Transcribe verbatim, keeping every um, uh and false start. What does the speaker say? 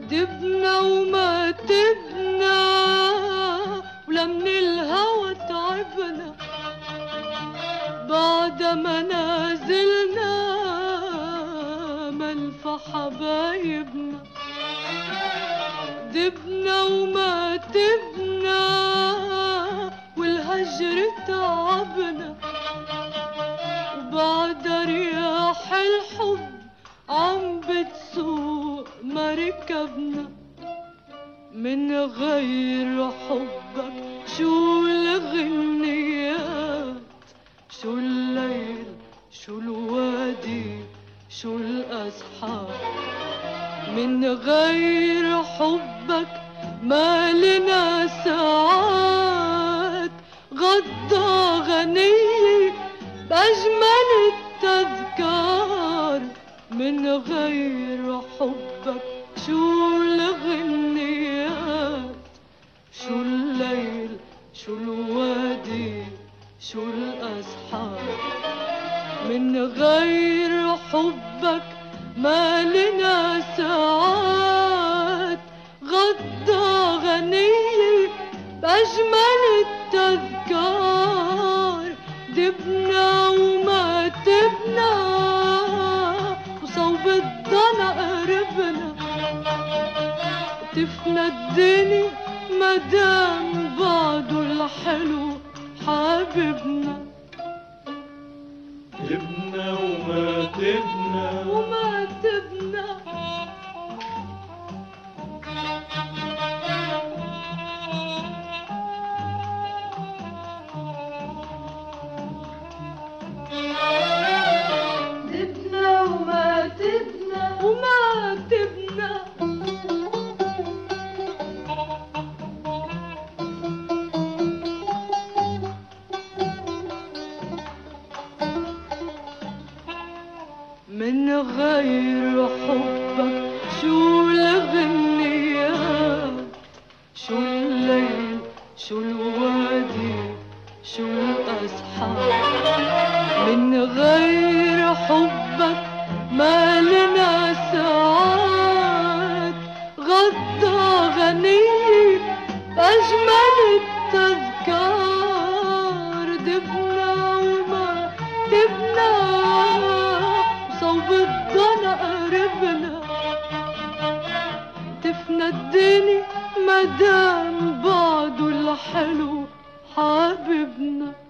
دبنا وما تبنا ولا من الهوى تعبنا بعد ما نازلنا ملفى حبايبنا. دبنا وما تبنا والهجر تعبنا وبعد رياح الحب عم بتسوق مركبنا. من غير حبك شو الغنيات شو الليل شو الوادي شو الأسحار. من غير حبك ما لنا ساعات غدا غنية بأجمل التذكار. من غير حبك شو الغنيات شو الليل شو الوادي شو الأسحار. من غير حبك ما لنا ساعات غدا غنية بأجمل التذكار. دبنا وما تبنا وصوب الضنا قربنا تفنى الدنيا مدام بعده الحلو حبيبنا. دبنا وما تبنا وما تبنا دبنا وما تبنا وما تبنا من غير حبك شو الغنيات شو الليل شو الوادي شو الأسحار. من غير حبك ما لنا ساعات غدا غنية بأجمل التذكار. دبنا وما تبنا صوب الضنا قربنا تفنى الدنيا مدام بعده الحلو حبيبنا.